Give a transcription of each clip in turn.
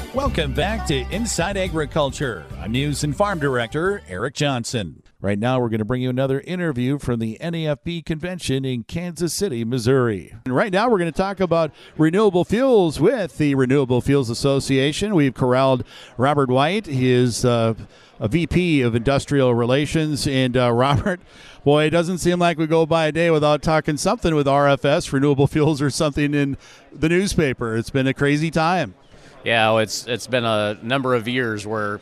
Welcome back to Inside Agriculture. I'm News and Farm Director Eric Johnson. Right now, we're going to bring you another interview from the NAFB convention in Kansas City, Missouri. And right now, we're going to talk about renewable fuels with the Renewable Fuels Association. We've corralled Robert White. He is a VP of Industrial Relations. And Robert, boy, it doesn't seem like we go by a day without talking something with RFS, renewable fuels, or something in the newspaper. It's been a crazy time. Yeah, it's been a number of years where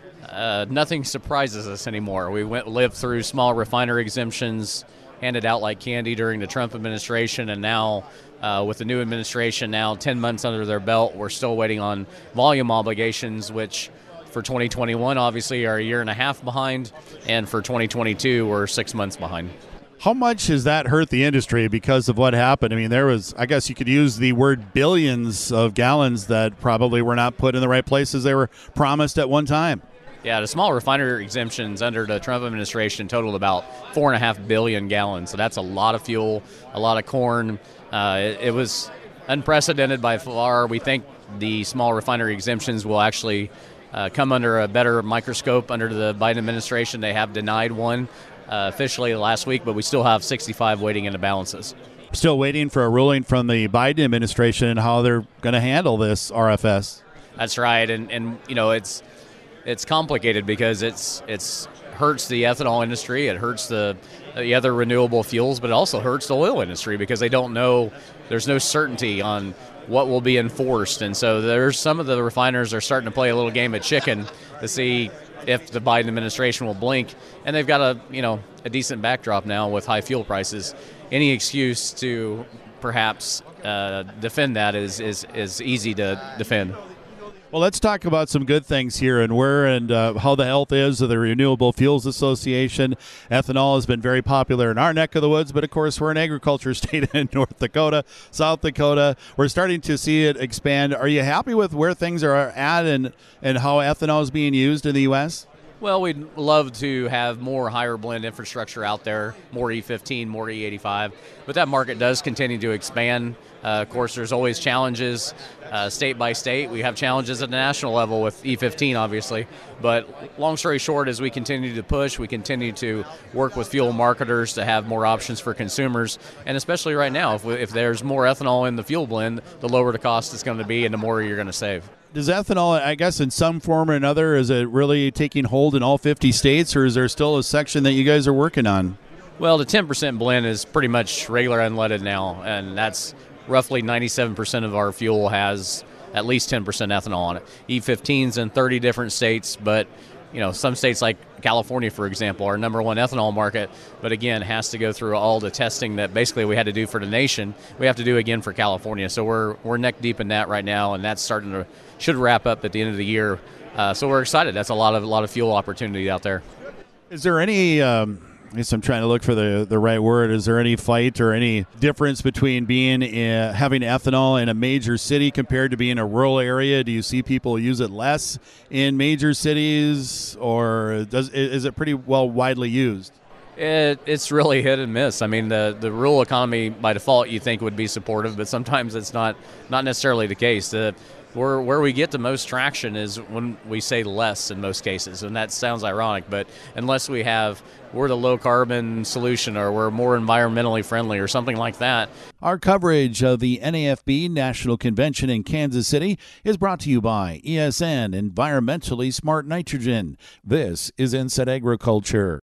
nothing surprises us anymore. We lived through small refinery exemptions handed out like candy during the Trump administration, and now with the new administration now 10 months under their belt, we're still waiting on volume obligations, which for 2021 obviously are a year and a half behind, and for 2022 we're 6 months behind. How much has that hurt the industry because of what happened? I mean, there was, I guess you could use the word billions of gallons that probably were not put in the right places they were promised at one time. Yeah, the small refinery exemptions under the Trump administration totaled about 4.5 billion gallons. So that's a lot of fuel, a lot of corn. It was unprecedented by far. We think the small refinery exemptions will actually come under a better microscope under the Biden administration. They have denied one officially last week, but we still have 65 waiting in the balances. Still waiting for a ruling from the Biden administration and how they're going to handle this RFS. That's right, and you know it's complicated because it's hurts the ethanol industry, it hurts the other renewable fuels, but it also hurts the oil industry because they don't know, there's no certainty on what will be enforced, and so there's some of the refiners are starting to play a little game of chicken to see if the Biden administration will blink, and they've got a decent backdrop now with high fuel prices. Any excuse to perhaps defend that is easy to defend. Well, let's talk about some good things here and how the health is of the Renewable Fuels Association. Ethanol has been very popular in our neck of the woods, but of course we're an agriculture state in North Dakota, South Dakota. We're starting to see it expand. Are you happy with where things are at and how ethanol is being used in the U.S.? Well, we'd love to have more higher blend infrastructure out there, more E15, more E85, but that market does continue to expand. Of course, there's always challenges state by state. We have challenges at the national level with E15, obviously. But long story short, as we continue to push, we continue to work with fuel marketers to have more options for consumers. And especially right now, if there's more ethanol in the fuel blend, the lower the cost is going to be and the more you're going to save. Does ethanol, I guess, in some form or another, is it really taking hold in all 50 states, or is there still a section that you guys are working on? Well, the 10% blend is pretty much regular unleaded now, and that's roughly 97% of our fuel has at least 10% ethanol on it. E15's in 30 different states, but some states like California, for example, are number one ethanol market, but again, has to go through all the testing that basically we had to do for the nation. We have to do again for California. So we're neck deep in that right now, and that's should wrap up at the end of the year. So we're excited. That's a lot of fuel opportunity out there. Is there any I guess I'm trying to look for the right word. Is there any fight or any difference between having ethanol in a major city compared to being in a rural area? Do you see people use it less in major cities, or is it pretty well widely used? It's really hit and miss. I mean, the rural economy by default you think would be supportive, but sometimes it's not necessarily the case. Where we get the most traction is when we say less in most cases, and that sounds ironic, but unless we're the low-carbon solution or we're more environmentally friendly or something like that. Our coverage of the NAFB National Convention in Kansas City is brought to you by ESN Environmentally Smart Nitrogen. This is Inside Agriculture.